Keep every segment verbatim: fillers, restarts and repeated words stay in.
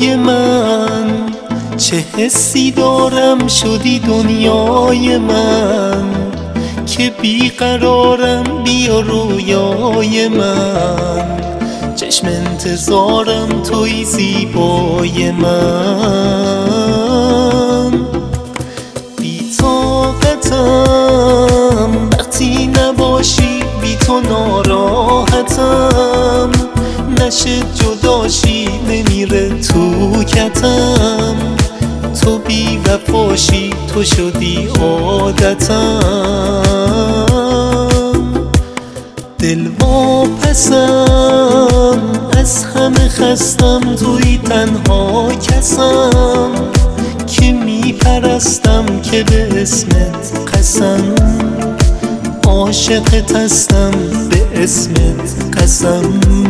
ایوای من، چه حسی دارم شدی دنیای من، که بیقرارم بیا رویای من، چشم انتظارم توی زیبای من. بی طاقتم وقتی نباشی، بی تو ناراحتم، نشه جداشی نمیره تو کتم، تو بی وفاشی تو شدی عادتم. دل واپسم از همه خستم، توی تنها کسم که میپرستم که به اسمت قسم، عاشقت هستم به اسمت قسم.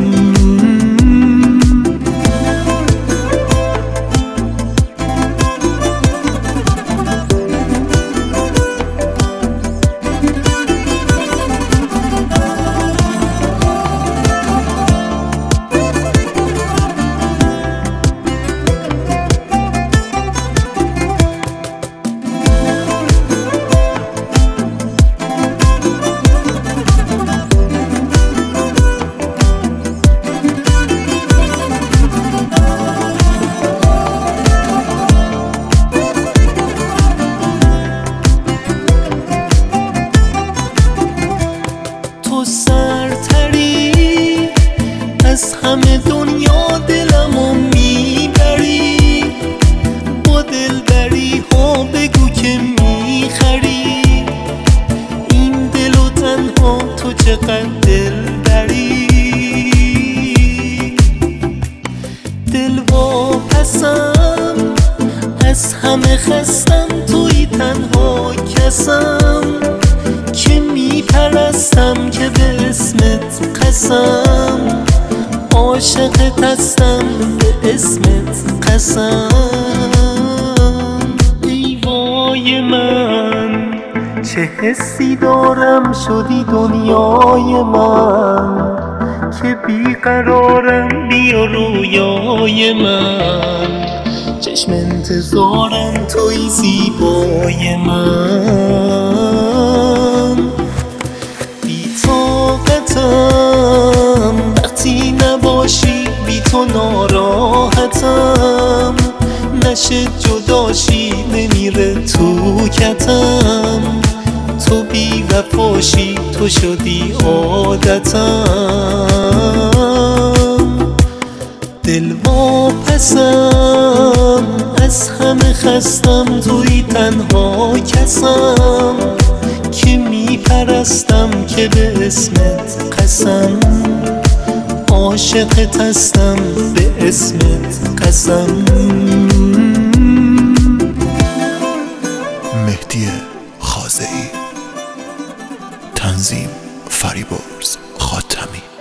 تو سرتری از همه دنیا، دلمو میبری، با دلبری ها بگو که میخری، این دل و تنها تو چقدر دلبری. دل واپسم از همه خستم، توی تنها کسم که میپرستم که به اسمت قسم، عاشقت هستم به اسمت قسم. ایوای من، چه حسی دارم شدی دنیای من، که بیقرارم بیا رویای من، چشم انتظارم توی زیبای من. بی طاقتم وقتی نباشی، بی تو ناراحتم، نشه جداشی نمیره تو کتم، تو بی وفاشی تو شدی عادتم. دل واپسم از همه خستم، توی تنها کسم که میپرستم که به اسمت قسم، عاشقت هستم به اسمت قسم. مهدی خازعی، تنظیم فریبرز خاتمی.